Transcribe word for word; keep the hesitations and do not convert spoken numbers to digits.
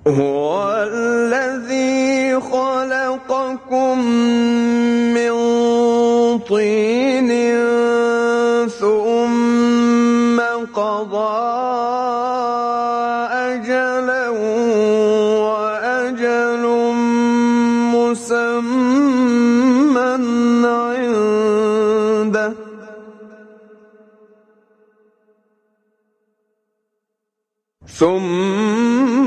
هو الذي خلقكم من طين ثم قضى أجلا وأجل مسمى عنده ثم